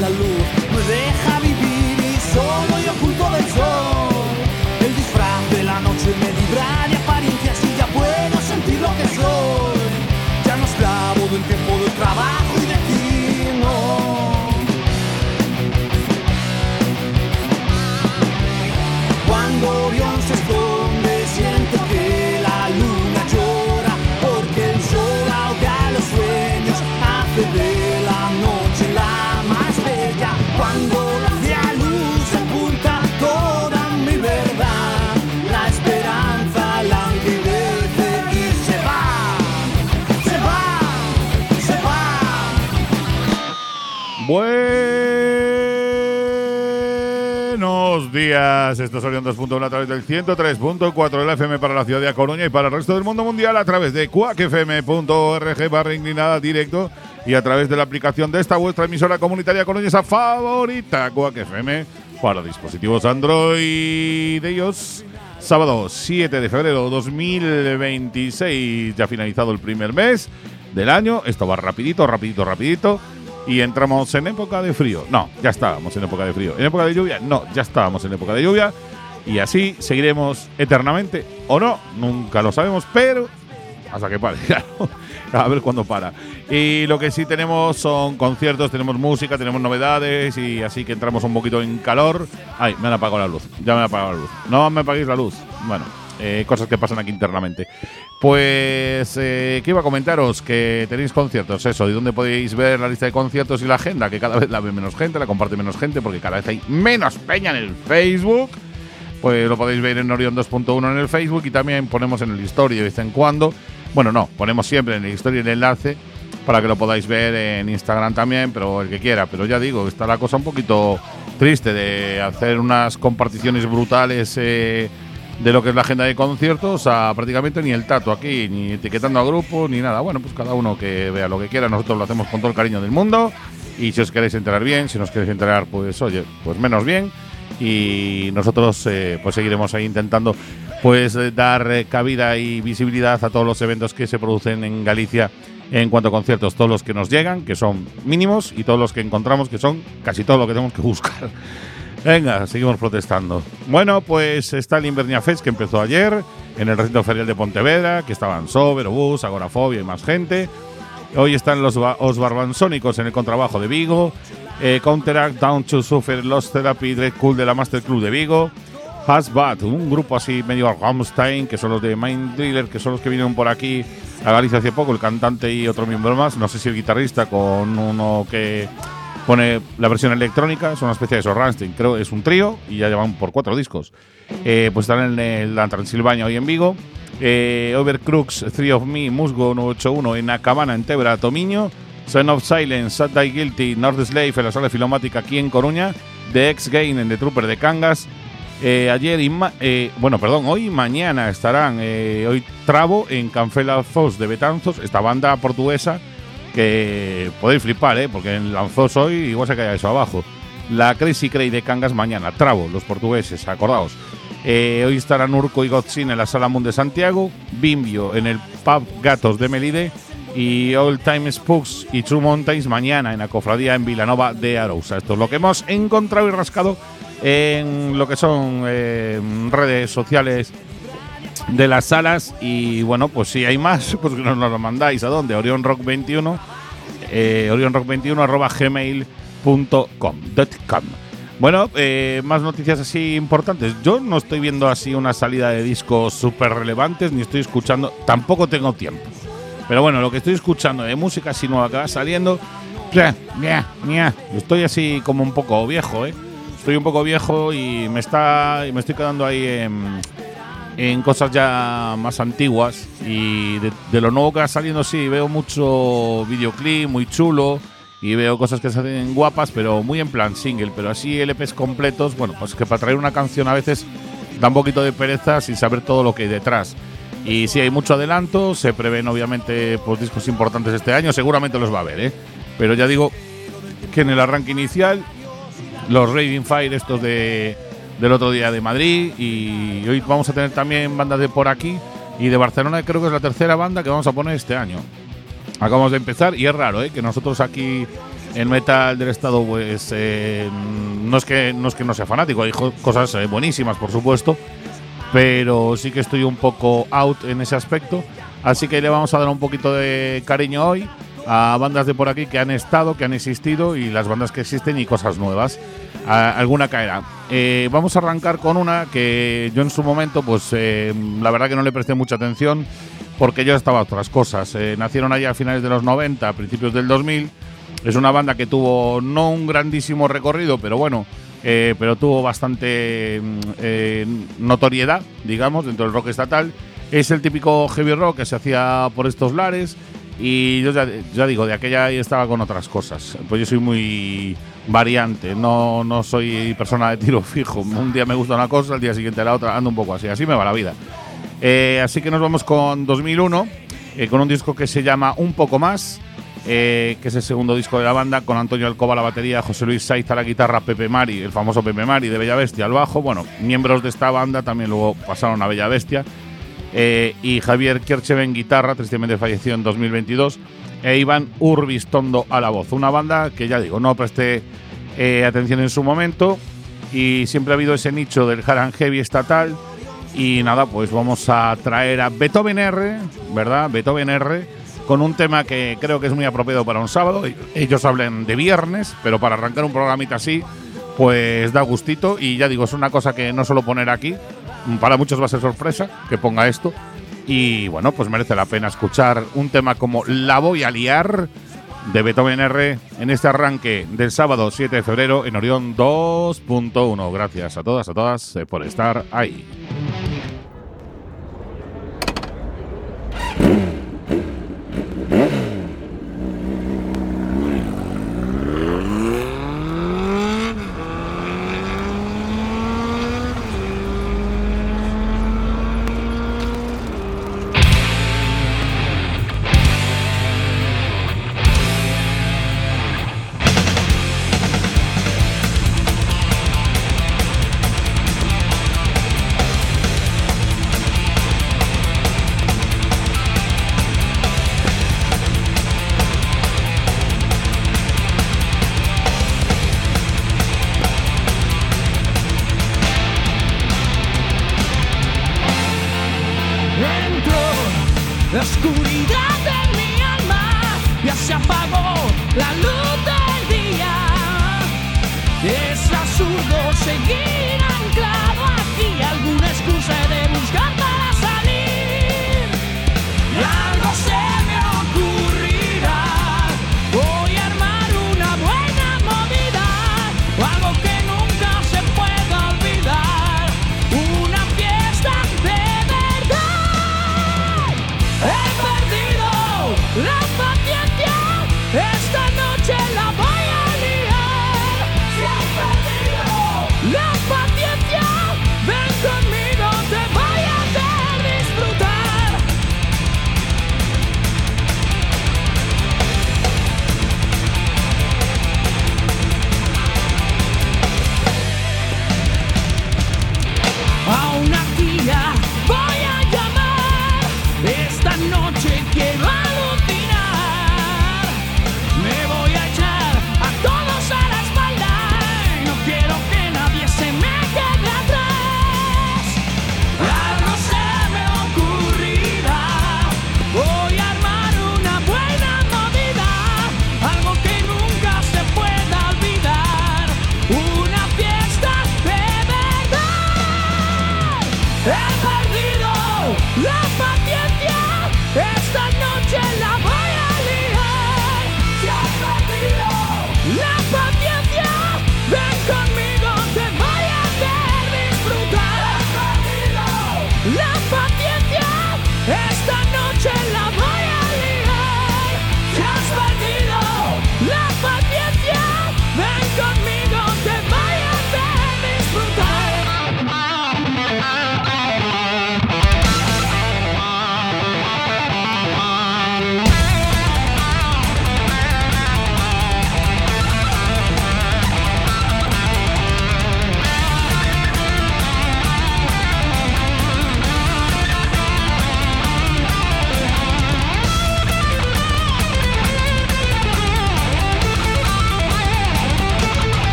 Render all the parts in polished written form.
la luz me deja vivir y solo y oculto del sol. El disfraz de la noche me libra de apariencias y ya puedo sentir lo que soy. Ya no esclavo del tiempo del trabajo y de ti, no. Cuando Orión se esconde siento que la luna llora, porque el sol ahoga los sueños, hace de la noche la más bella. Cuando la luz oculta toda mi verdad, la esperanza languidece y se va, se va, se va. Buenos días, esto es Orión 2.1 a través del 103.4 de la FM para la ciudad de A Coruña y para el resto del mundo mundial a través de cuacfm.org/inclinada directo y a través de la aplicación de esta vuestra emisora comunitaria coruñesa favorita, Quack FM, para dispositivos Android de iOS. Sábado 7 de febrero 2026, ya ha finalizado el primer mes del año. Esto va rapidito. Y entramos en época de frío. No, ya estábamos en época de frío. ¿En época de lluvia? No, ya estábamos en época de lluvia. Y así seguiremos eternamente o no. Nunca lo sabemos, pero hasta que pare. A ver cuándo para. Y lo que sí tenemos son conciertos, tenemos música, tenemos novedades. Y así que entramos un poquito en calor. Ay, me han apagado la luz. Ya me han apagado la luz. No me apaguéis la luz. Bueno, cosas que pasan aquí internamente. Pues, ¿qué iba a comentaros? Que tenéis conciertos, eso, y dónde podéis ver la lista de conciertos y la agenda, que cada vez la ve menos gente, la comparte menos gente, porque cada vez hay menos peña en el Facebook. Pues lo podéis ver en Orión 2.1 en el Facebook y también ponemos en el History de vez en cuando. Bueno, no, ponemos siempre en el History el enlace para que lo podáis ver en Instagram también, pero el que quiera. Pero ya digo, está la cosa un poquito triste de hacer unas comparticiones brutales de lo que es la agenda de conciertos a prácticamente ni el tato aquí, ni etiquetando a grupos, ni nada. Bueno, pues cada uno que vea lo que quiera. Nosotros lo hacemos con todo el cariño del mundo. Y si os queréis enterar bien, si no os queréis enterar, pues oye, pues menos bien. Y nosotros pues seguiremos ahí intentando pues dar cabida y visibilidad a todos los eventos que se producen en Galicia en cuanto a conciertos. Todos los que nos llegan, que son mínimos, y todos los que encontramos, que son casi todo lo que tenemos que buscar. Venga, seguimos protestando. Bueno, pues está el Invernia Fest, que empezó ayer en el recinto ferial de Pontevedra, que estaban Sober, Obús, Agorafobia y más gente. Hoy están los Barbansónicos en el contrabajo de Vigo, Counteract, Down to Suffer, Lost Therapy, Dread Cool de la Master Club de Vigo, Hasbat, un grupo así medio Rammstein, que son los de Mind Driller, que son los que vinieron por aquí a Galicia hace poco, el cantante y otro miembro más, no sé si el guitarrista, con uno que pone la versión electrónica, es una especie de Rammstein, creo que es un trío y ya llevan por 4 discos. Pues están en la Transilvania hoy en Vigo. Overcrux, Three of Me, Musgo 981 en Acabana, en Tebra, Tomiño. Son of Silence, Saturday Guilty, North Slave en la sala filomática aquí en Coruña. The X-Gain en The Trooper de Cangas. Hoy y mañana estarán hoy Travo en Canfela Foz de Betanzos, esta banda portuguesa que podéis flipar, porque en Lanzós hoy igual se cae eso abajo. La Crazy Cray de Cangas mañana, Travo, los portugueses, acordaos. Hoy estarán Urco y Godzin en la Sala Mundo de Santiago, Bimbio en el Pub Gatos de Melide y All Time Spooks y True Mountains mañana en la cofradía en Vilanova de Arousa. Esto es lo que hemos encontrado y rascado en lo que son redes sociales de las salas. Y bueno, pues si hay más, pues que nos lo mandáis. ¿A dónde? Orion Rock 21 orionrock21@gmail.com. Bueno, más noticias así importantes. Yo no estoy viendo así una salida de discos súper relevantes, ni estoy escuchando, tampoco tengo tiempo. Pero bueno, lo que estoy escuchando de música así nueva que va saliendo, estoy así como un poco viejo, Estoy un poco viejo y me estoy quedando ahí en cosas ya más antiguas. Y de lo nuevo que va saliendo, sí, veo mucho videoclip muy chulo. Y veo cosas que se hacen guapas, pero muy en plan single. Pero así LPs completos, bueno, pues que para traer una canción a veces da un poquito de pereza sin saber todo lo que hay detrás. Y sí, hay mucho adelanto, se prevén obviamente pues discos importantes este año, seguramente los va a haber, Pero ya digo que en el arranque inicial, los Raving Fire estos del otro día de Madrid, y hoy vamos a tener también bandas de por aquí y de Barcelona, creo que es la tercera banda que vamos a poner este año. Acabamos de empezar y es raro, que nosotros aquí El metal del estado, pues no es que no sea fanático, hay cosas buenísimas, por supuesto, pero sí que estoy un poco out en ese aspecto. Así que le vamos a dar un poquito de cariño hoy a bandas de por aquí que han estado, que han existido, y las bandas que existen y cosas nuevas. Alguna caerá. Vamos a arrancar con una que yo en su momento, pues la verdad que no le presté mucha atención porque yo estaba a otras cosas. Nacieron allá a finales de los 90, a principios del 2000. Es una banda que tuvo no un grandísimo recorrido, pero bueno, pero tuvo bastante notoriedad, digamos, dentro del rock estatal. Es el típico heavy rock que se hacía por estos lares. Y yo ya digo, de aquella estaba con otras cosas. Pues yo soy muy variante, no soy persona de tiro fijo. Un día me gusta una cosa, el día siguiente la otra, ando un poco así me va la vida. Así que nos vamos con 2001, con un disco que se llama Un Poco Más, que es el segundo disco de la banda, con Antonio Alcoba a la batería, José Luis Saiz a la guitarra, Pepe Mari, el famoso Pepe Mari de Bella Bestia al bajo. Bueno, miembros de esta banda también luego pasaron a Bella Bestia. Y Javier Kercheve en guitarra, tristemente falleció en 2022, e Iván Urbistondo a la voz. Una banda que, ya digo, no presté atención en su momento, y siempre ha habido ese nicho del hard and heavy estatal. Y nada, pues vamos a traer a Beethoven R, ¿verdad? Beethoven R, con un tema que creo que es muy apropiado para un sábado. Ellos hablan de viernes, pero para arrancar un programita así, pues da gustito. Y ya digo, es una cosa que no suelo poner aquí. Para muchos va a ser sorpresa que ponga esto. Y bueno, pues merece la pena escuchar un tema como La Voy a Liar, de Beethoven R, en este arranque del sábado 7 de febrero en Orión 2.1. Gracias a todas por estar ahí. La oscuridad de mi alma ya se apagó, la luz del día. Es absurdo seguir anclado aquí, alguna excusa he de buscar para salir. Y algo se me ocurrirá, voy a armar una buena movida, o algo que nunca se pueda olvidar, una fiesta de verdad. He perdido la paciencia, esta noche la voy a liar. Si has perdido la paciencia, ven conmigo, te voy a hacer disfrutar. A una tía voy a llamar, esta noche quiero alucinar. Me voy a echar a todos a la espalda, no quiero que nadie se me quede atrás. Algo se me ocurrirá, voy a armar una buena movida, algo que nunca se pueda olvidar, una fiesta de verdad. He perdido la paciencia, esta noche la voy a liar. Si has perdido la paciencia, ven conmigo, te voy a hacer disfrutar. Has perdido la paciencia, esta noche la voy a liar. Si has perdido la paciencia, ven conmigo, te voy a hacer disfrutar.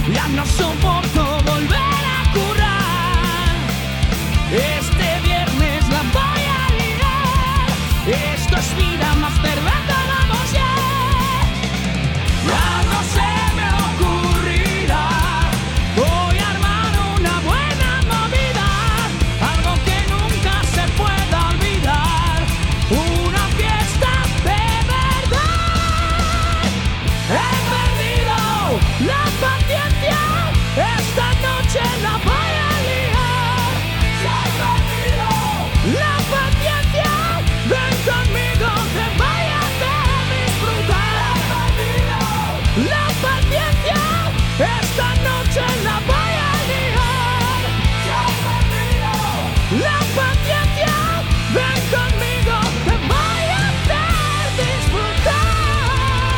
Ya no soporto volver a currar. Este viernes la voy a liar. Esto es vida más cerveza, vamos ya. Ya no se me ocurrirá. Voy a armar una buena movida, algo que nunca se pueda olvidar. Una fiesta de verdad. He perdido la paciencia. Esta noche la voy a liar. Se ha perdido la paciencia. Ven conmigo, te voy a hacer disfrutar. La paciencia. Esta noche la voy a liar. Se ha perdido la paciencia. Ven conmigo, te voy a hacer disfrutar.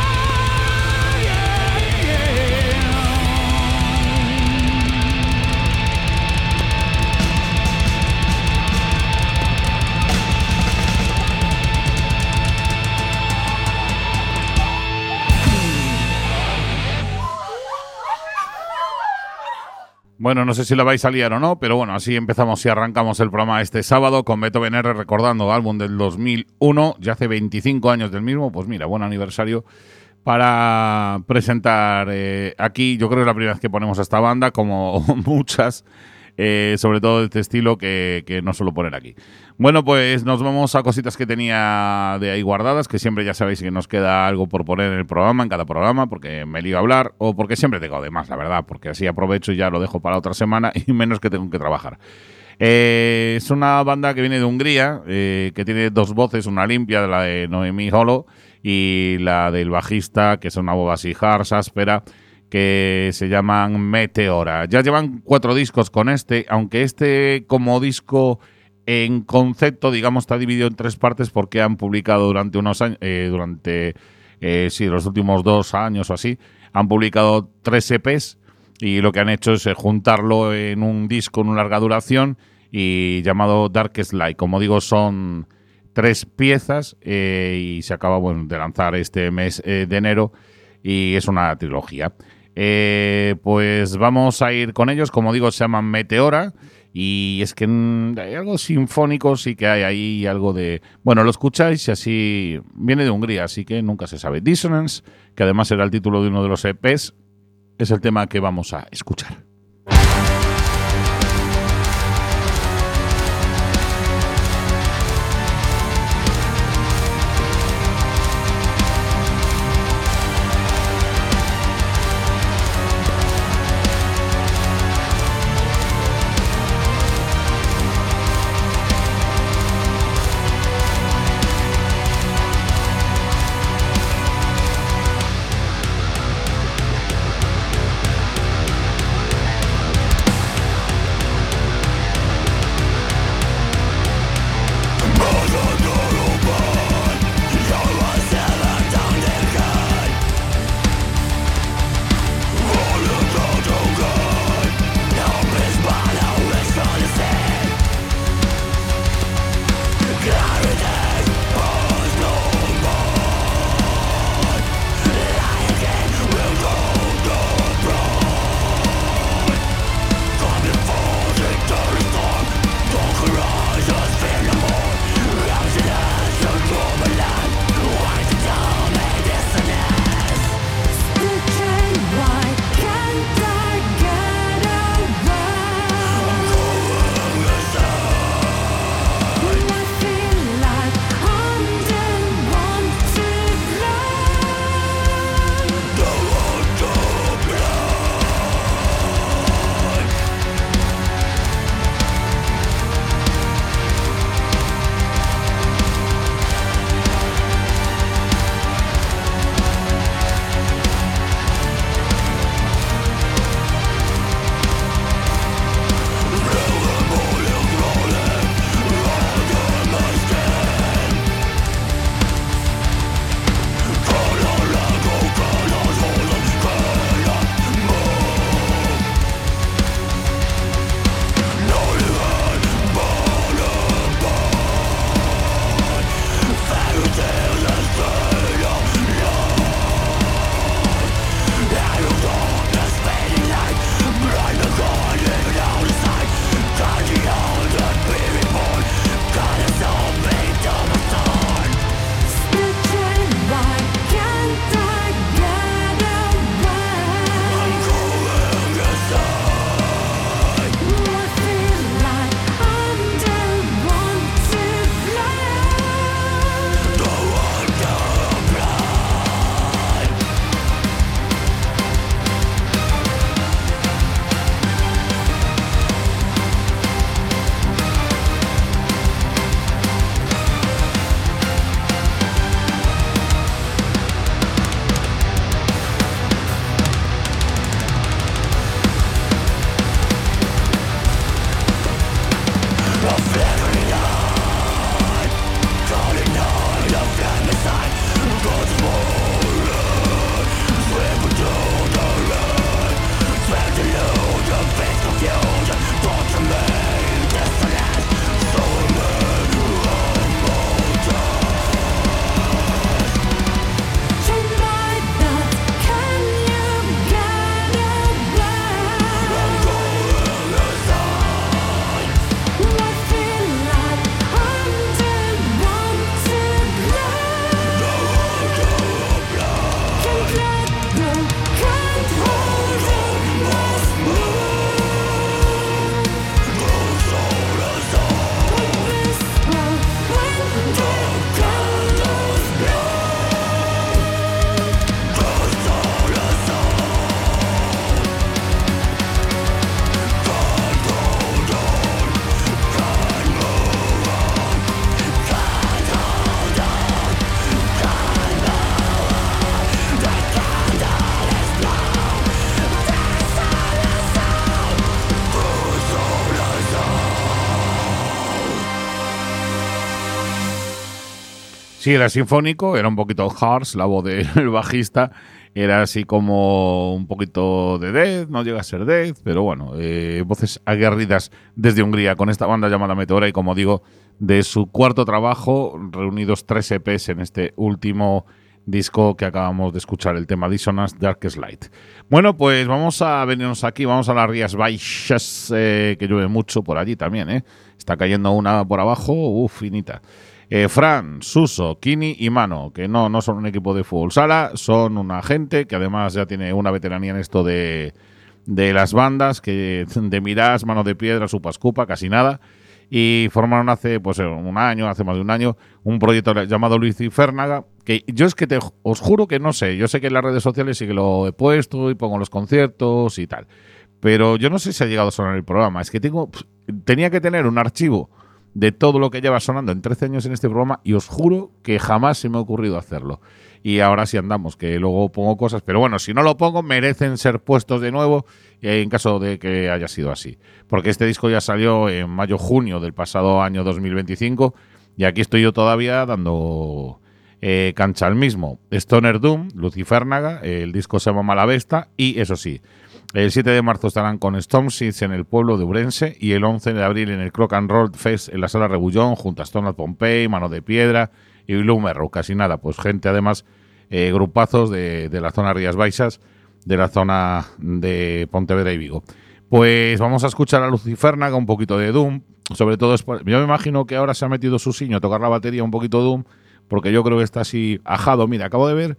Yeah, yeah. Bueno, no sé si la vais a liar o no, pero bueno, así empezamos y arrancamos el programa este sábado con Beethoven R recordando álbum del 2001, ya hace 25 años del mismo. Pues mira, buen aniversario para presentar aquí. Yo creo que es la primera vez que ponemos a esta banda, como muchas, sobre todo de este estilo que no suelo poner aquí. Bueno, pues nos vamos a cositas que tenía de ahí guardadas, que siempre ya sabéis que nos queda algo por poner en el programa, en cada programa, porque me lío a hablar o porque siempre tengo de más, la verdad, porque así aprovecho y ya lo dejo para otra semana y menos que tengo que trabajar. Es una banda que viene de Hungría, que tiene dos voces, una limpia, la de Noemi Holo, y la del bajista, que son una voz así harsh, áspera, que se llaman Meteora. Ya llevan 4 discos con este, aunque este como disco en concepto, digamos, está dividido en 3 partes porque han publicado durante unos años, los últimos 2 años o así, han publicado 3 EPs y lo que han hecho es juntarlo en un disco en una larga duración y llamado Darkest Light. Como digo, son 3 piezas y se acaba de lanzar este mes de enero y es una trilogía. Pues vamos a ir con ellos, como digo, se llaman Meteora y es que hay algo sinfónico, sí que hay ahí algo de... Bueno, lo escucháis y así viene de Hungría, así que nunca se sabe. Dissonance, que además era el título de uno de los EPs, es el tema que vamos a escuchar. Sí, era sinfónico, era un poquito harsh, la voz del bajista era así como un poquito de death, no llega a ser death, pero bueno, voces aguerridas desde Hungría con esta banda llamada Meteora y, como digo, de su cuarto trabajo, reunidos 3 EPs en este último disco que acabamos de escuchar, el tema Dissonance Darkest Light. Bueno, pues vamos a venirnos aquí, vamos a las Rías Baixas, que llueve mucho por allí también, Está cayendo una por abajo, finita. Fran, Suso, Kini y Mano, que no son un equipo de fútbol sala, son una gente que además ya tiene una veteranía en esto de las bandas, que de Mirás, Mano de Piedra, Supascupa, casi nada, y formaron hace más de un año, un proyecto llamado Luciférnaga, que yo es que os juro que no sé, yo sé que en las redes sociales sí que lo he puesto y pongo los conciertos y tal, pero yo no sé si ha llegado a sonar el programa, es que tenía que tener un archivo de todo lo que lleva sonando en 13 años en este programa y os juro que jamás se me ha ocurrido hacerlo. Y ahora sí andamos, que luego pongo cosas, pero bueno, si no lo pongo merecen ser puestos de nuevo en caso de que haya sido así. Porque este disco ya salió en mayo-junio del pasado año 2025 y aquí estoy yo todavía dando cancha al mismo. Stoner Doom, Luciférnaga, el disco se llama Malavesta y eso sí, el 7 de marzo estarán con Storm Seeds en el pueblo de Urense y el 11 de abril en el Clock and Roll Fest en la Sala Rebullón junto a Stone Pompey, Mano de Piedra y Lumerro. Casi nada, pues gente además, grupazos de la zona Rías Baixas, de la zona de Pontevedra y Vigo. Pues vamos a escuchar a Luciférnaga, un poquito de Doom, sobre todo, yo me imagino que ahora se ha metido Susiño a tocar la batería un poquito Doom, porque yo creo que está así ajado. Mira, acabo de ver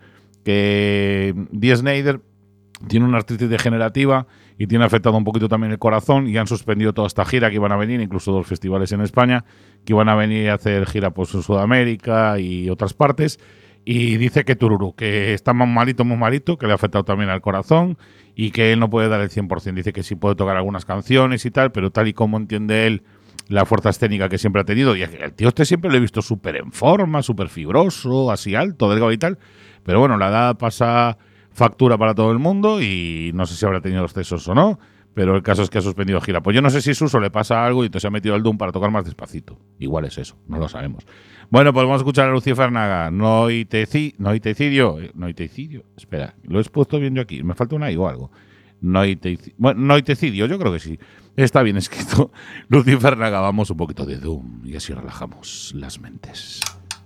que Dee Snider tiene una artritis degenerativa y tiene afectado un poquito también el corazón y han suspendido toda esta gira que iban a venir, incluso 2 festivales en España, que iban a venir a hacer gira pues, en Sudamérica y otras partes. Y dice que tururú, que está muy malito, que le ha afectado también al corazón y que él no puede dar el 100%. Dice que sí puede tocar algunas canciones y tal, pero tal y como entiende él la fuerza escénica que siempre ha tenido. Y el tío siempre lo he visto súper en forma, súper fibroso, así alto, delgado y tal. Pero bueno, la edad pasa factura para todo el mundo y no sé si habrá tenido excesos o no, pero el caso es que ha suspendido gira. Pues yo no sé si Suso le pasa algo y entonces se ha metido al Doom para tocar más despacito. Igual es eso, no lo sabemos. Bueno, pues vamos a escuchar a Luciférnaga. Noitecidio. Espera, lo he puesto bien yo aquí. Me falta una I o algo. Noitecidio, yo creo que sí. Está bien escrito. Luciférnaga, vamos un poquito de Doom y así relajamos las mentes.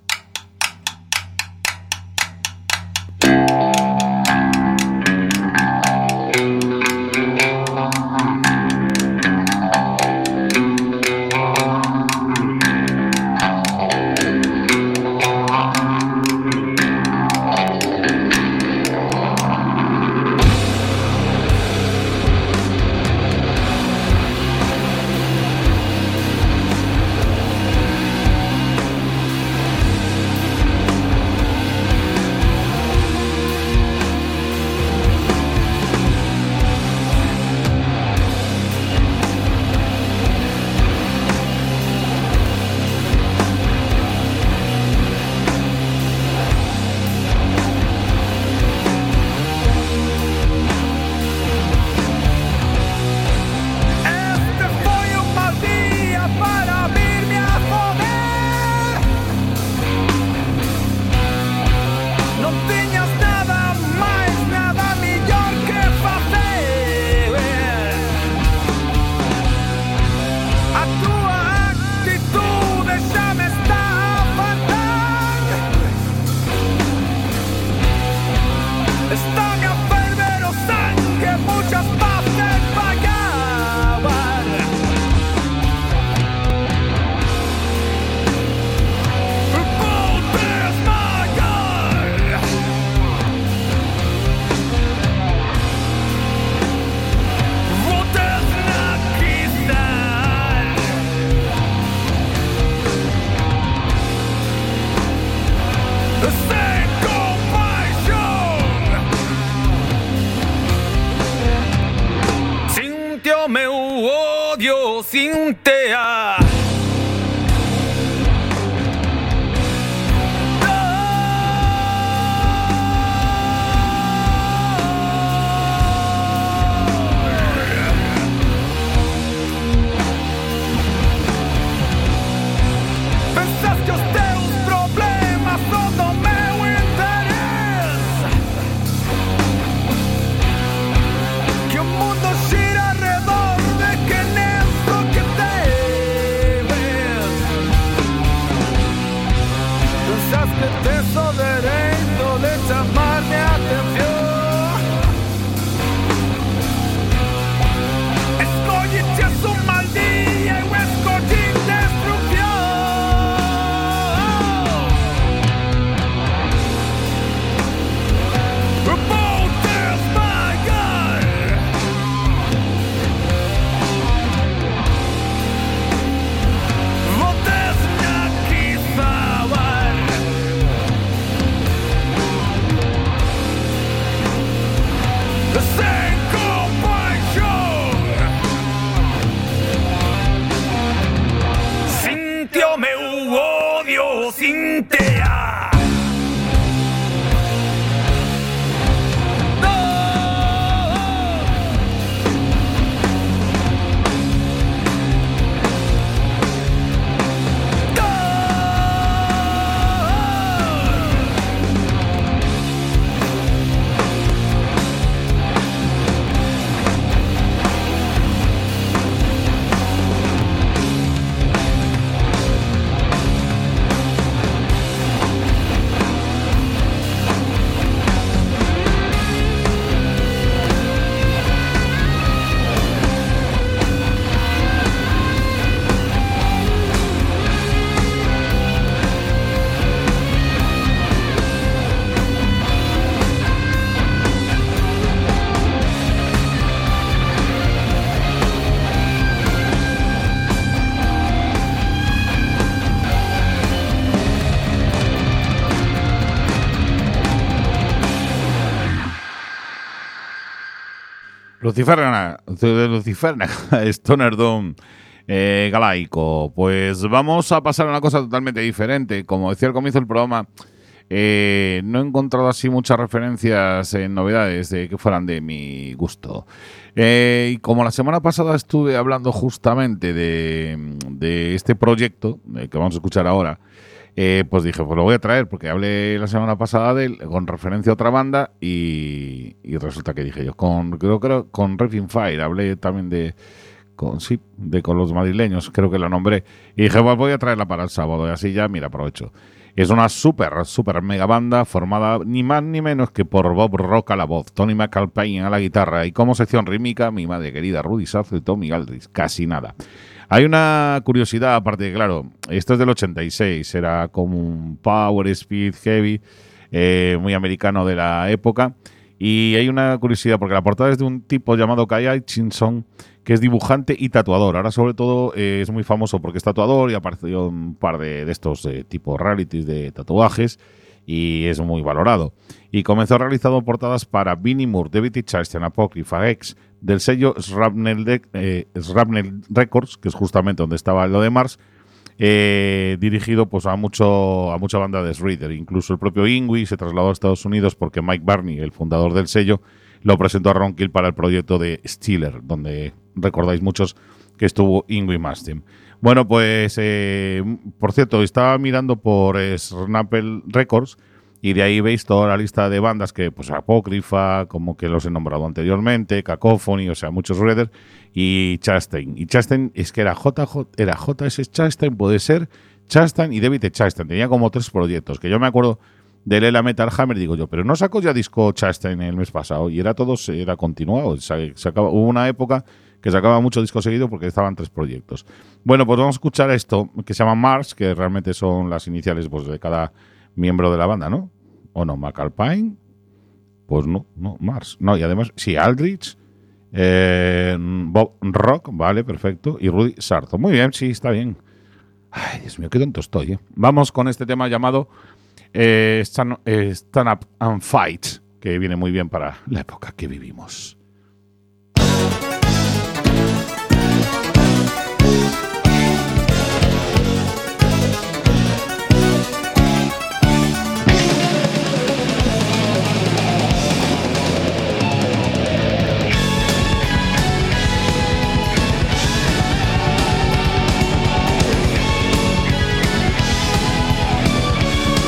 Cintea. Pensas que os teus problemas Luciferna, Stoner Doom, galaico. Pues vamos a pasar a una cosa totalmente diferente. Como decía al comienzo del programa, no he encontrado así muchas referencias en novedades de que fueran de mi gusto. Y como la semana pasada estuve hablando justamente de este proyecto que vamos a escuchar ahora, pues dije, pues lo voy a traer porque hablé la semana pasada de él con referencia a otra banda y resulta que dije yo, creo con Raging Fire, hablé también con los madrileños, creo que la nombré, y dije, pues voy a traerla para el sábado y así ya, mira, aprovecho. Es una super mega banda formada ni más ni menos que por Bob Rock a la voz, Tony McAlpine a la guitarra y como sección rítmica mi madre querida Rudy Sarzo y Tommy Aldrich, casi nada. Hay una curiosidad, aparte de, claro, esto es del 86, era como un power speed heavy, muy americano de la época. Y hay una curiosidad, porque la portada es de un tipo llamado Kai Hutchinson, que es dibujante y tatuador. Ahora, sobre todo, es muy famoso porque es tatuador y apareció en un par de estos tipo realities de tatuajes y es muy valorado. Y comenzó realizando portadas para Vinnie Moore, David E. Chastain, Apocrypha X, del sello Shrapnel Records, que es justamente donde estaba lo de Mars, dirigido pues a mucha banda de Shredder. Incluso el propio Yngwie se trasladó a Estados Unidos porque Mike Barney, el fundador del sello, lo presentó a Ron Keel para el proyecto de Steeler, donde recordáis muchos que estuvo Yngwie Malmsteen. Bueno, pues por cierto, estaba mirando por Shrapnel Records y de ahí veis toda la lista de bandas que, pues, Apócrifa, como que los he nombrado anteriormente, Cacophony, o sea, muchos Shredder, y Chastain. Y Chastain es que era JS Chastain, puede ser, Chastain y David E. Chastain. Tenía como 3 proyectos, que yo me acuerdo de Lela Metal Hammer, digo yo, pero no sacó ya disco Chastain el mes pasado, y era continuado. Hubo una época que sacaba mucho disco seguido porque estaban 3 proyectos. Bueno, pues vamos a escuchar esto, que se llama Mars, que realmente son las iniciales pues, de cada miembro de la banda, ¿no? ¿O no? ¿McAlpine? Pues no, Mars. No, y además, sí, Aldrich, Bob Rock, vale, perfecto, y Rudy Sarzo. Muy bien, sí, está bien. Ay, Dios mío, qué tonto estoy, ¿eh? Vamos con este tema llamado Stand Up and Fight, que viene muy bien para la época que vivimos.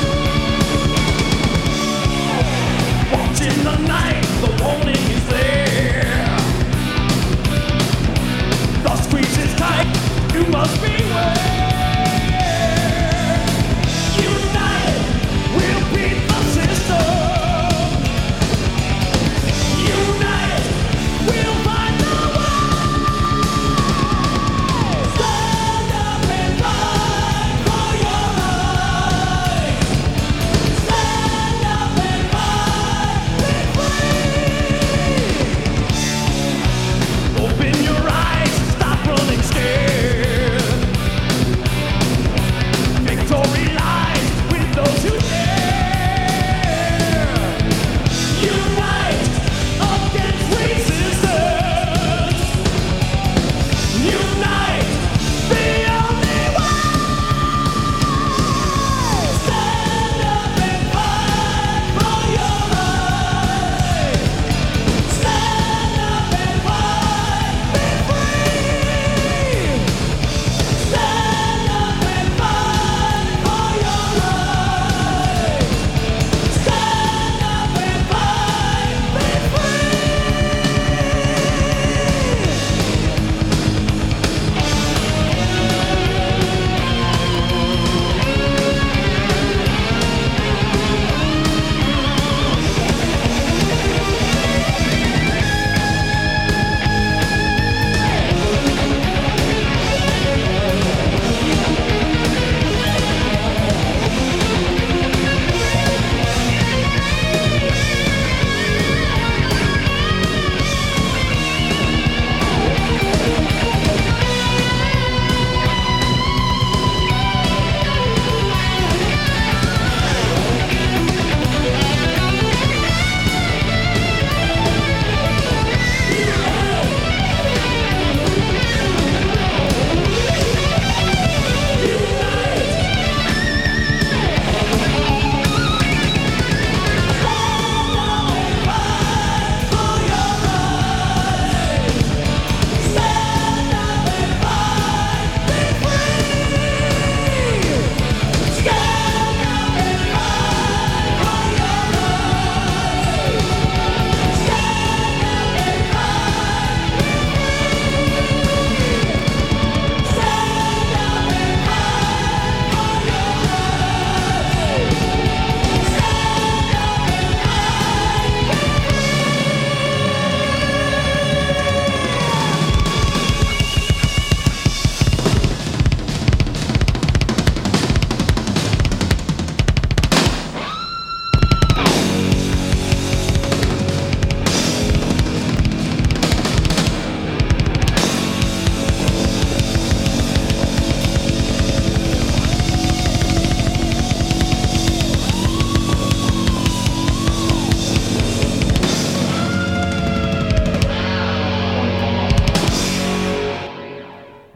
In the night, the warning is there.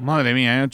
Madre mía, año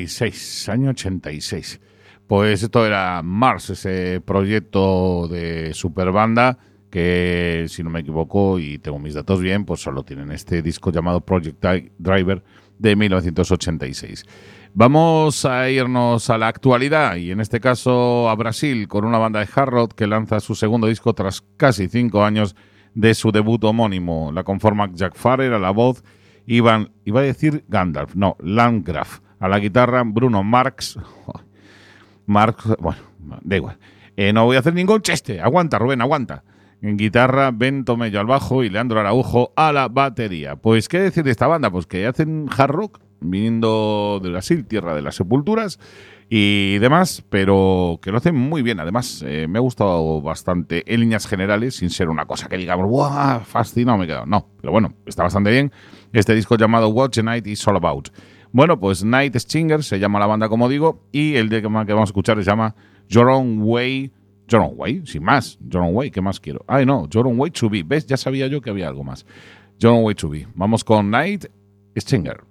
86. Pues esto era Mars, ese proyecto de superbanda que, si no me equivoco y tengo mis datos bien, pues solo tienen este disco llamado Project Driver de 1986. Vamos a irnos a la actualidad y en este caso a Brasil con una banda de hard rock que lanza su segundo disco tras casi 5 años de su debut homónimo. La conforma Jack Farrer a la voz, iba a decir Gandalf, no, Landgraf a la guitarra, Bruno Marx, bueno, da igual. No voy a hacer ningún chiste, aguanta Rubén, aguanta. En guitarra, Ben Tomello al bajo y Leandro Araujo a la batería. Pues, ¿qué decir de esta banda? Pues que hacen hard rock, viniendo de Brasil, tierra de las sepulturas y demás, pero que lo hacen muy bien. Además, me ha gustado bastante en líneas generales, sin ser una cosa que digamos, ¡guau! Fascinado me he quedado. No, pero bueno, está bastante bien. Este disco llamado What the Night is All About. Bueno, pues Night Stingers se llama la banda, como digo, y el tema que vamos a escuchar se llama Your Own Way. Your Own Way, sin más. Your Own Way, ¿qué más quiero? Ay, no, Your Own Way to Be. ¿Ves? Ya sabía yo que había algo más. Your Own Way to Be. Vamos con Night Stinger.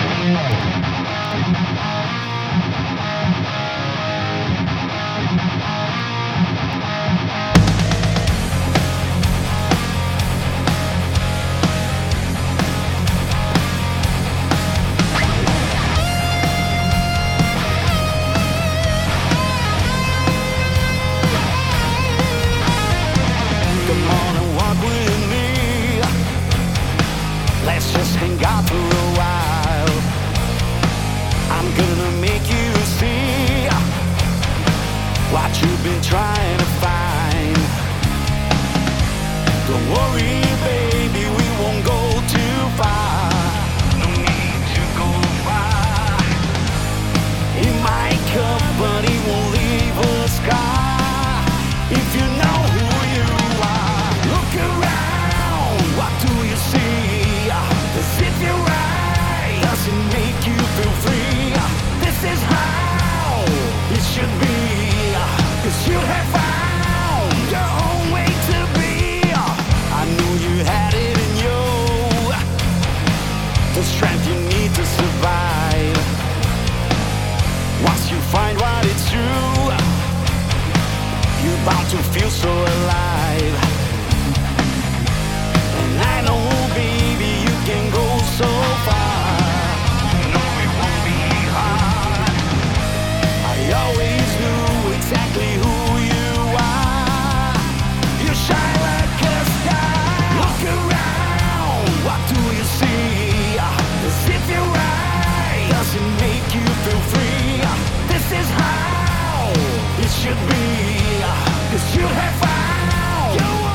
Let's just hang out for a while. I'm gonna make you see what you've been trying to find. Don't worry, baby, we won't go too far. No need to go far. It might come, but it won't leave a scar. If you know who you are, look around. What do you see? As if your eye doesn't make you feel free. This is how it should be. 'Cause you have found your own way to be. I knew you had it in you, the strength you need to survive. Once you find what it's true, you're bound to feel so alive. And I know, baby, you can go so far. No, it won't be hard. I always knew exactly who you are. You shine like a star. Look around, what do you see? As if your eye doesn't make you feel free. This is how it should be. 'Cause you have found your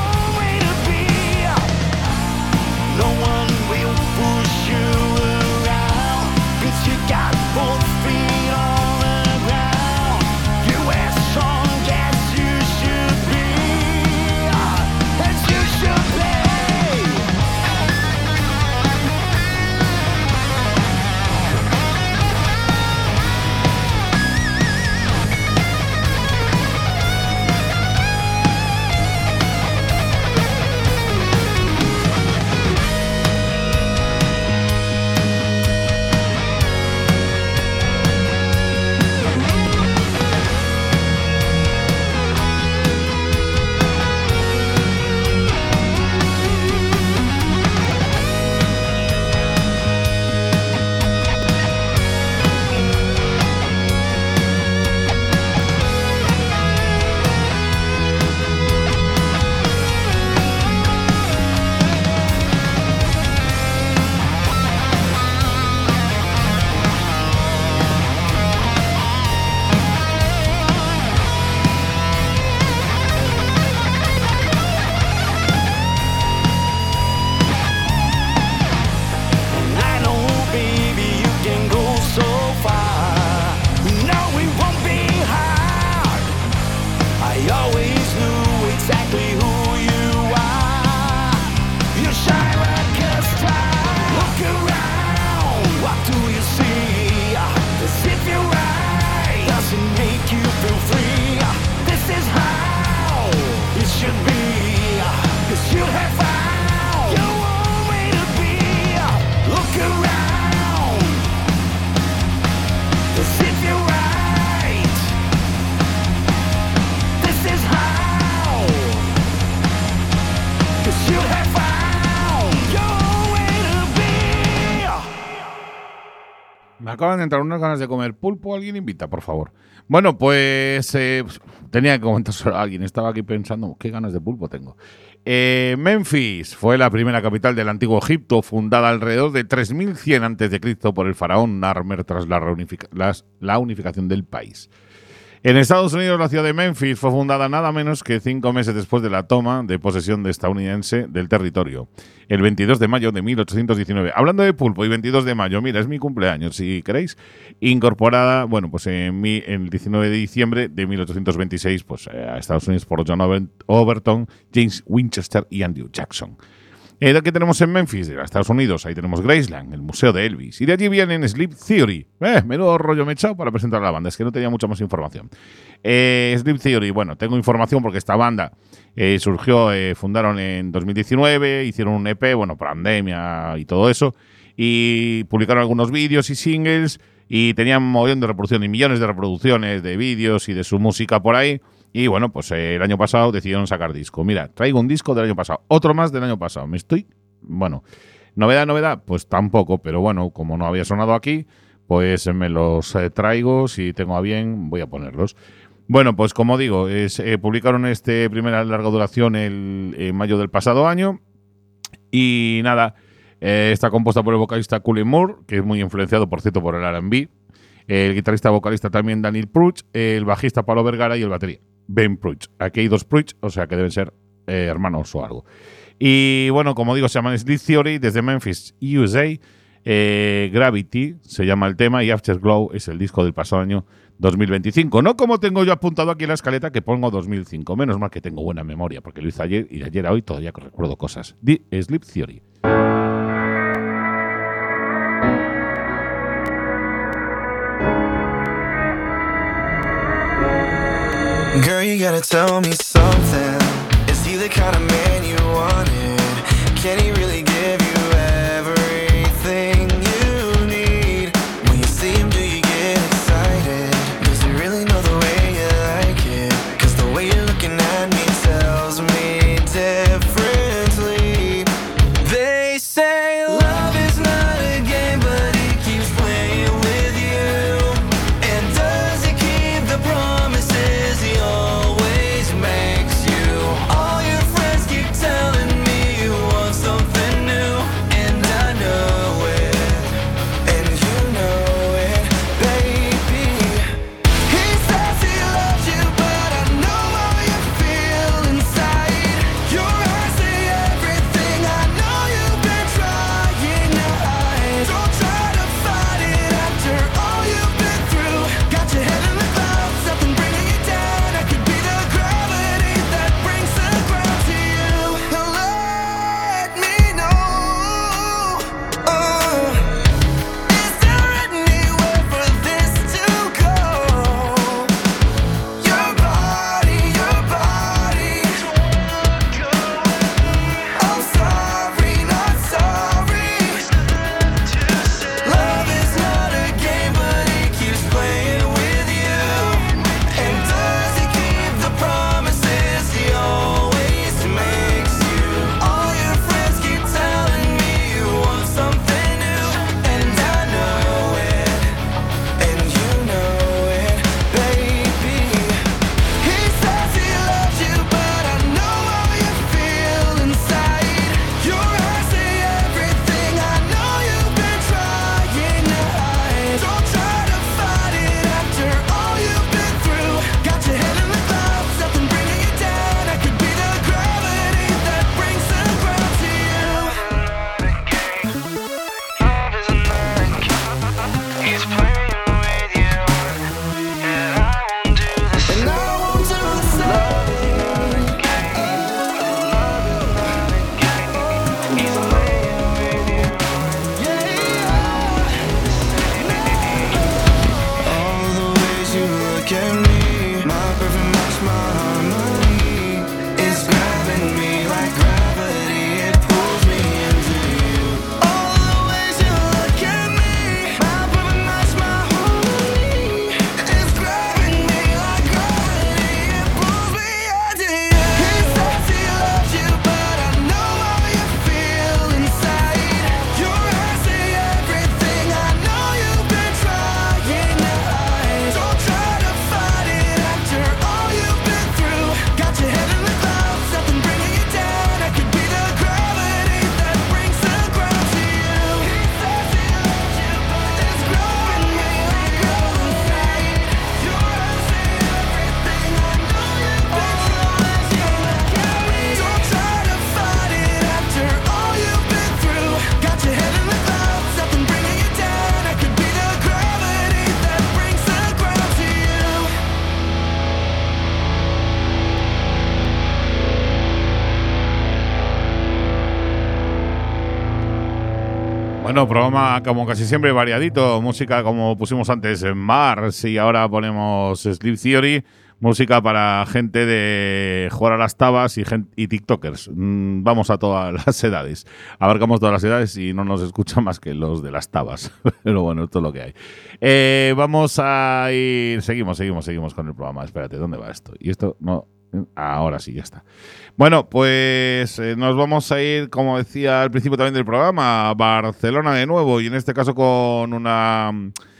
Me acaban de entrar unas ganas de comer pulpo. ¿Alguien invita, por favor? Bueno, pues tenía que comentárselo a alguien. Estaba aquí pensando, ¿qué ganas de pulpo tengo? Memphis fue la primera capital del antiguo Egipto, fundada alrededor de 3100 a.C. por el faraón Narmer tras la unificación del país. En Estados Unidos, la ciudad de Memphis fue fundada nada menos que 5 meses después de la toma de posesión de estadounidense del territorio, el 22 de mayo de 1819. Hablando de pulpo y 22 de mayo, mira, es mi cumpleaños, si queréis, incorporada, bueno, pues en el 19 de diciembre de 1826, pues a Estados Unidos por John Overton, James Winchester y Andrew Jackson. ¿Qué tenemos en Memphis? De Estados Unidos, ahí tenemos Graceland, el museo de Elvis. Y de allí vienen Sleep Theory. Menudo rollo me he echado para presentar a la banda, es que no tenía mucha más información. Sleep Theory, bueno, tengo información porque esta banda surgió, fundaron en 2019, hicieron un EP, bueno, pandemia y todo eso, y publicaron algunos vídeos y singles, y tenían un montón de reproducciones y millones de reproducciones de vídeos y de su música por ahí. Y bueno, pues el año pasado decidieron sacar disco. Mira, traigo un disco del año pasado, otro más del año pasado. Bueno, novedad, pues tampoco, pero bueno, como no había sonado aquí, pues me los traigo, si tengo a bien, voy a ponerlos. Bueno, pues como digo, publicaron este primera larga duración en mayo del pasado año. Y nada, está compuesta por el vocalista Cullen Moore, que es muy influenciado, por cierto, por el R&B. El guitarrista vocalista también Daniel Pruitt, el bajista Paulo Vergara y el batería Ben Pruitt. Aquí hay 2 Pruitt, o sea que deben ser hermanos o algo. Y bueno, como digo, se llaman Sleep Theory desde Memphis, USA. Gravity se llama el tema y Afterglow es el disco del pasado año 2025. No como tengo yo apuntado aquí en la escaleta que pongo 2005. Menos mal que tengo buena memoria porque lo hice ayer y de ayer a hoy todavía recuerdo cosas. The Sleep Theory. Girl, you gotta tell me something. Is he the kind of man you wanted? Can he really give you everything you need? When you see him, do you get excited? Does he really know the way you like it? 'Cause the way you're looking at me tells me differently. They say love is not a game, but he keeps playing with you. And does he keep the promises he always makes you? All your friends keep telling me you want something Bueno, programa como casi siempre variadito, música como pusimos antes en Mars y ahora ponemos Sleep Theory, música para gente de jugar a las tabas y TikTokers. Vamos a todas las edades, abarcamos todas las edades y no nos escuchan más que los de las tabas, pero bueno, esto es lo que hay. Vamos a ir, seguimos con el programa, espérate, ¿dónde va esto? Y esto no... Ahora sí, ya está. Bueno, pues nos vamos a ir, como decía al principio también del programa, a Barcelona de nuevo, y en este caso con una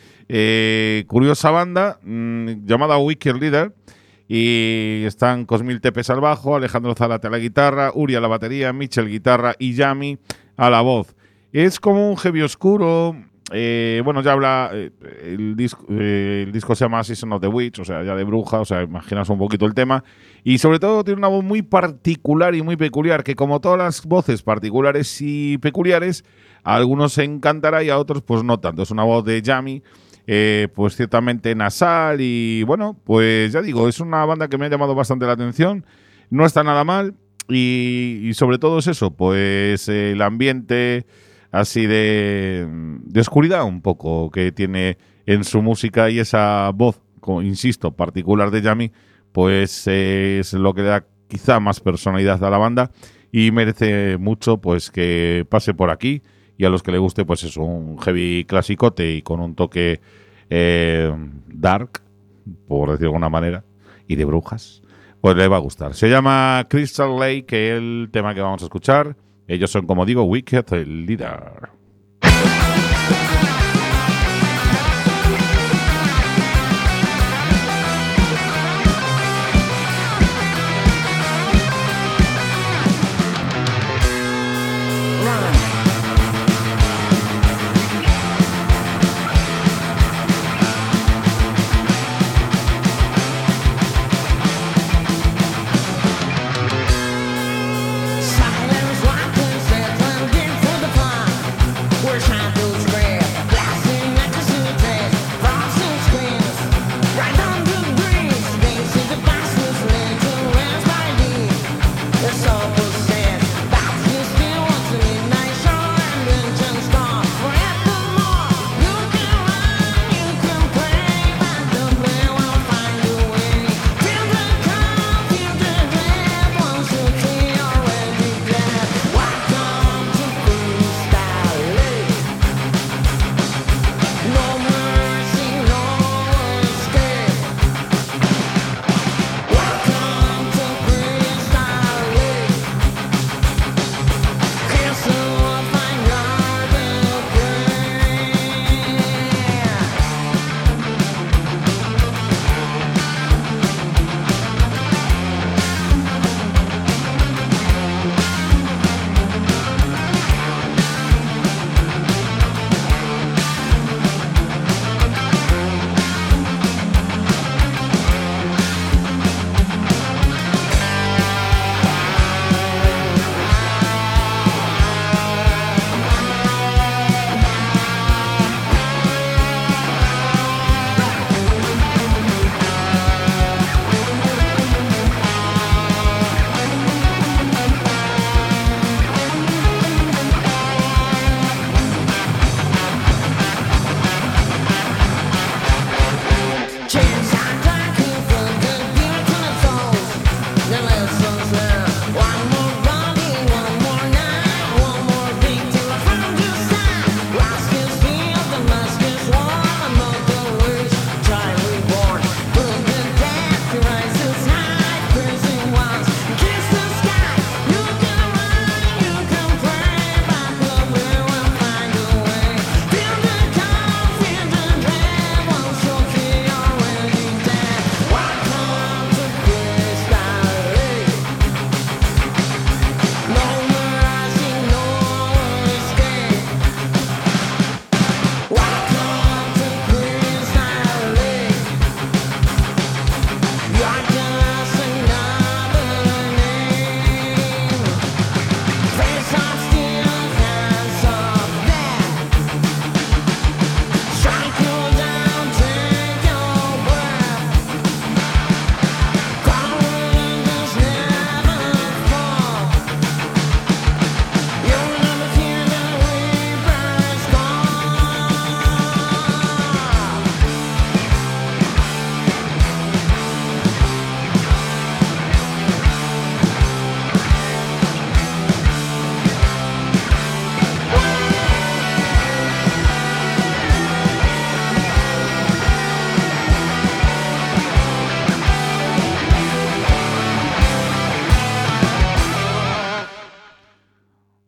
curiosa banda llamada Wicked Leader, y están Cosmil Tepes al bajo, Alejandro Zárate a la guitarra, Uri a la batería, Michel guitarra y Yami a la voz. Es como un heavy oscuro. Bueno, ya habla, el disco se llama Season of the Witch, o sea, ya de bruja, o sea, imaginaos un poquito el tema. Y sobre todo tiene una voz muy particular y muy peculiar, que como todas las voces particulares y peculiares, a algunos se encantará y a otros pues no tanto. Es una voz de Yami, pues ciertamente nasal y bueno, pues ya digo, es una banda que me ha llamado bastante la atención, no está nada mal y sobre todo es eso, pues el ambiente así de oscuridad un poco que tiene en su música y esa voz, insisto, particular de Yami, pues es lo que le da quizá más personalidad a la banda y merece mucho pues que pase por aquí y a los que le guste pues es un heavy clasicote y con un toque dark, por decirlo de alguna manera, y de brujas, pues le va a gustar. Se llama Crystal Lake, que es el tema que vamos a escuchar. Ellos son, como digo, Wicked Leader. Silence, like a settling in for the fun.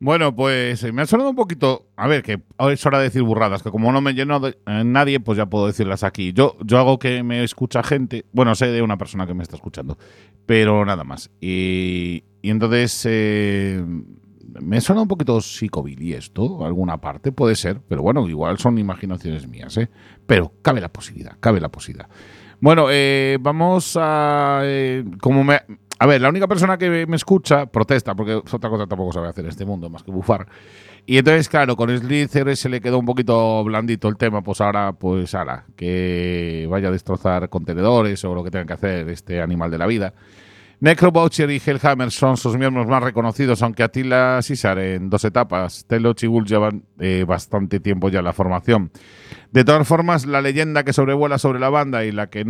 Bueno, pues me ha sonado un poquito. A ver, que ahora es hora de decir burradas, que como no me lleno de nadie, pues ya puedo decirlas aquí. Yo hago que me escucha gente. Bueno, sé de una persona que me está escuchando, pero nada más. Y entonces me suena un poquito psicobilly esto, alguna parte, puede ser, pero bueno, igual son imaginaciones mías, ¿eh? Pero cabe la posibilidad, cabe la posibilidad. Bueno, vamos a. A ver, la única persona que me escucha protesta, porque otra cosa tampoco sabe hacer en este mundo, más que bufar. Y entonces, claro, con Slither se le quedó un poquito blandito el tema, pues ahora, que vaya a destrozar contenedores o lo que tenga que hacer este animal de la vida. Necroboucher y Hellhammer son sus miembros más reconocidos, aunque Attila Caesar en 2 etapas. Teloch y Wolf llevan bastante tiempo ya en la formación. De todas formas, la leyenda que sobrevuela sobre la banda y la que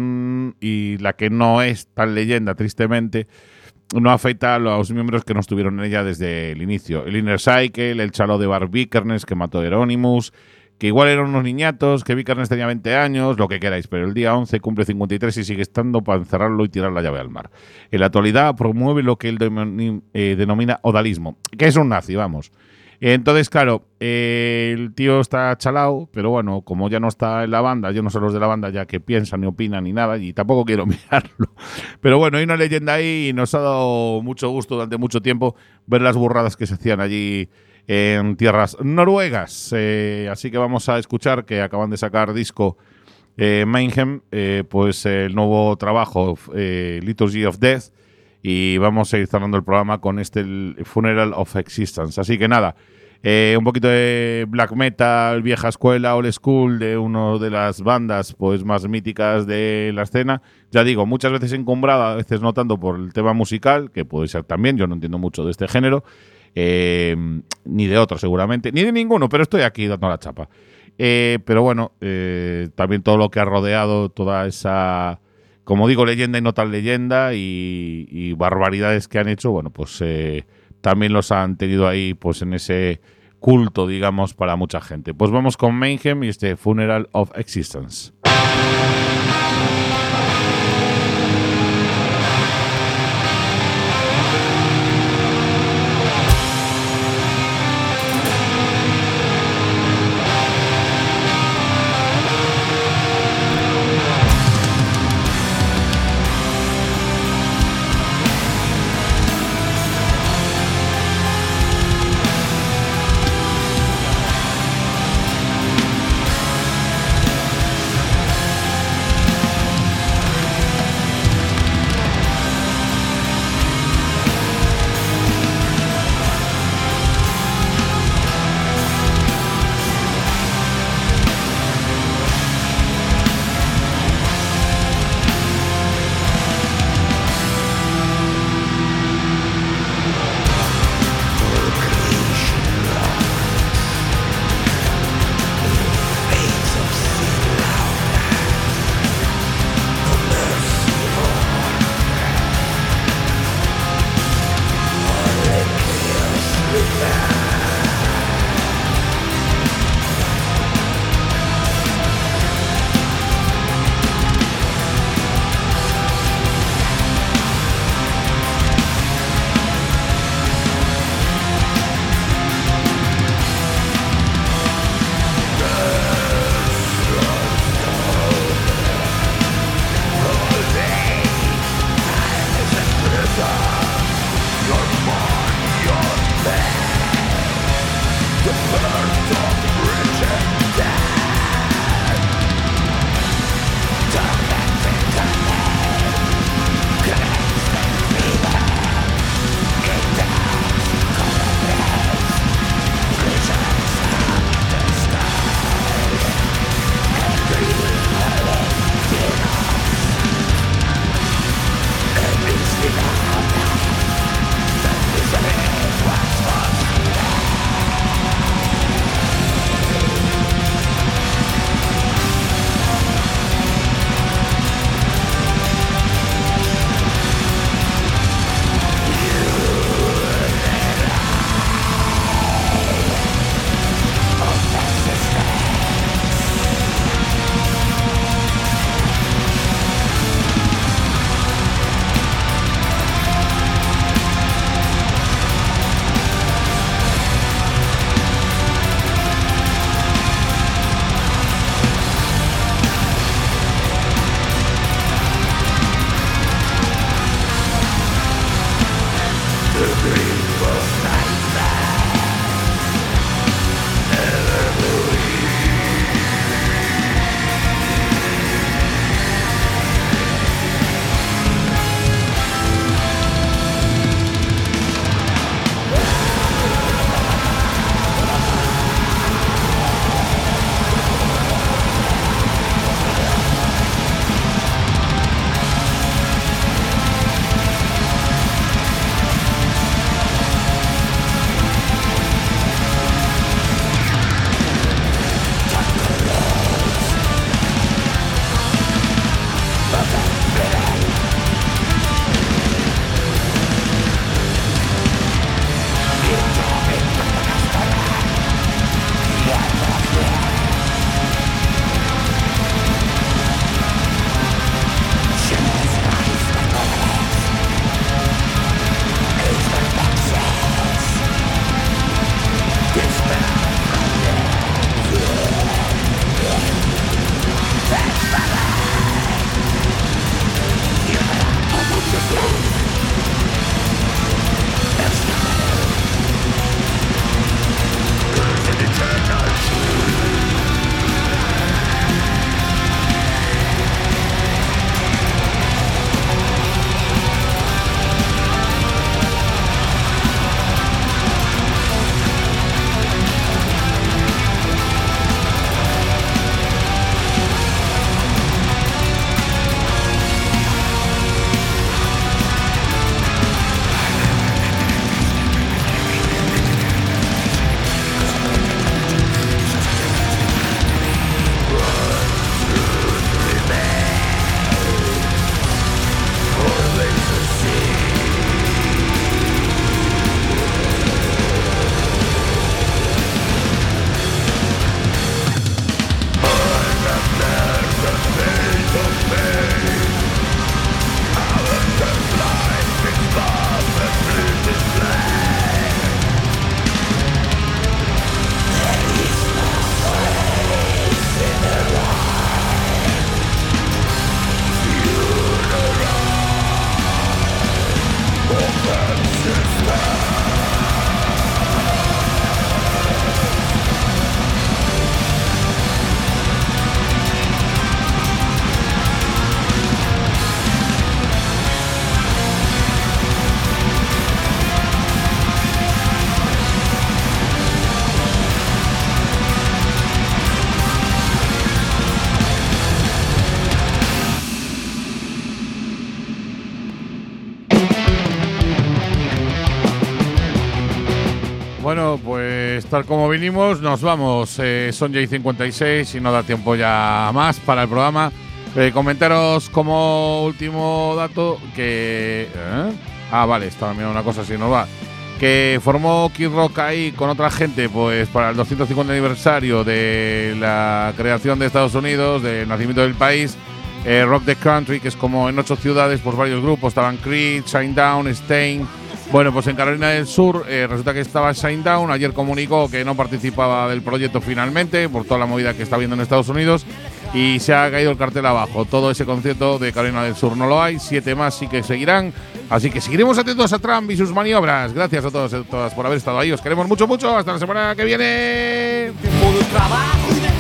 no es tan leyenda, tristemente, no afecta a los miembros que no estuvieron en ella desde el inicio. El Inner Cycle, el chalo de Bar Vikernes que mató a Hieronymus, que igual eran unos niñatos, que Vikernes tenía 20 años, lo que queráis, pero el día 11 cumple 53 y sigue estando para encerrarlo y tirar la llave al mar. En la actualidad promueve lo que él denomina odalismo, que es un nazi, vamos. Entonces, claro, el tío está chalao, pero bueno, como ya no está en la banda, yo no sé los de la banda ya que piensan ni opinan ni nada, y tampoco quiero mirarlo. Pero bueno, hay una leyenda ahí y nos ha dado mucho gusto durante mucho tiempo ver las burradas que se hacían allí en tierras noruegas. Así que vamos a escuchar que acaban de sacar disco Mayhem, pues el nuevo trabajo Liturgy of Death, y vamos a ir cerrando el programa con el Funeral of Existence. Así que nada, un poquito de black metal, vieja escuela, old school, de una de las bandas pues más míticas de la escena. Ya digo, muchas veces encumbrada, a veces no tanto por el tema musical, que puede ser también, yo no entiendo mucho de este género, ni de otro seguramente, ni de ninguno, pero estoy aquí dando la chapa. Pero bueno, también todo lo que ha rodeado toda esa, como digo, leyenda y no tan leyenda, y barbaridades que han hecho, bueno, pues también los han tenido ahí pues en ese culto, digamos, para mucha gente. Pues vamos con Mayhem y este Funeral of Existence. Bueno, pues tal como vinimos, nos vamos. Son ya y 56 y no da tiempo ya más para el programa. Comentaros como último dato que… vale, estaba mirando una cosa, si no va. Que formó Kid Rock ahí con otra gente, pues para el 250 aniversario de la creación de Estados Unidos, del nacimiento del país. Rock the Country, que es como en 8 ciudades, pues varios grupos. Estaban Creed, Shinedown, Stain. Bueno, pues en Carolina del Sur resulta que estaba Shinedown. Ayer comunicó que no participaba del proyecto finalmente por toda la movida que está habiendo en Estados Unidos y se ha caído el cartel abajo. Todo ese concierto de Carolina del Sur no lo hay. 7 más sí que seguirán. Así que seguiremos atentos a Trump y sus maniobras. Gracias a todos y a todas por haber estado ahí. Os queremos mucho, mucho. Hasta la semana que viene. Tiempo de trabajo y de